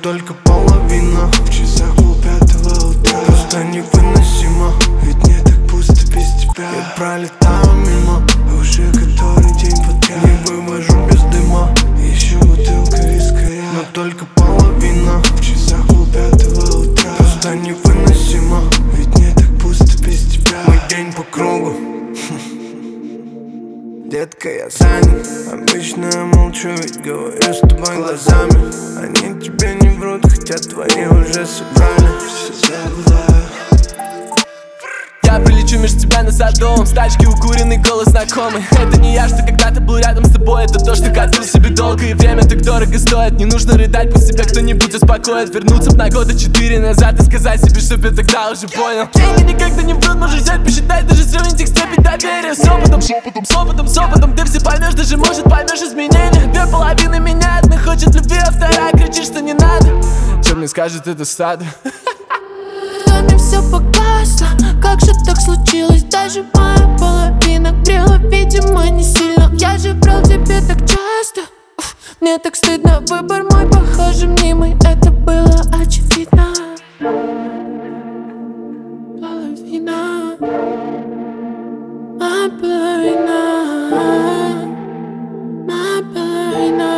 только половина. В часах 5:30 утра. Просто невыносимо, ведь мне так пусто без тебя. Я пролетаю мимо, уже который день подряд. Не вывожу без дыма, еще бутылка вискаря. Но только половина. В часах 5:30 утра. Просто невыносимо, ведь мне так пусто без тебя. Мой день по кругу. Детка, я занят. Обычно я молчу, ведь говорю с тобой глазами. Они тебе не врут, хотя твои уже собрали. Все забываю. Я прилечу меж тебя на садом. С тачки укуренный голос знакомый. Это не я, что когда-то был рядом с тобой. Это то, что копил себе долго, и время так дорого стоит. Не нужно рыдать, пусть тебя кто-нибудь успокоит. Вернуться б на года 4 назад и сказать себе, чтоб я тогда уже понял. Деньги никогда не врут, можешь взять, посчитать, даже сравнить их степень доверия. С опытом ты все поймешь, даже может поймешь изменения. Две половины меня, одна хочет любви, а вторая кричит, что не надо. Чем мне скажет это стадо? В доме все погасло, как же так случилось? Даже моя половина грела, видимо, не сильно. Я же брал тебе так часто. Мне так стыдно, выбор мой, похоже, мнимый. Это было очевидно. Половина, моя половина, моя половина,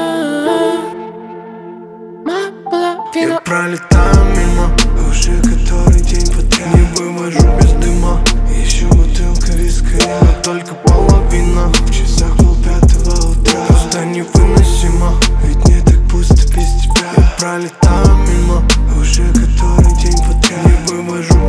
моя половина. Я пролетаю мимо, уже который день подряд. Не вывожу без дыма, еще бутылка вискаря. Но только половина. В часах 5:30 утра. Просто невыносимо, ведь мне так пусто без тебя. Я пролетаю мимо, уже который день подряд. Не вывожу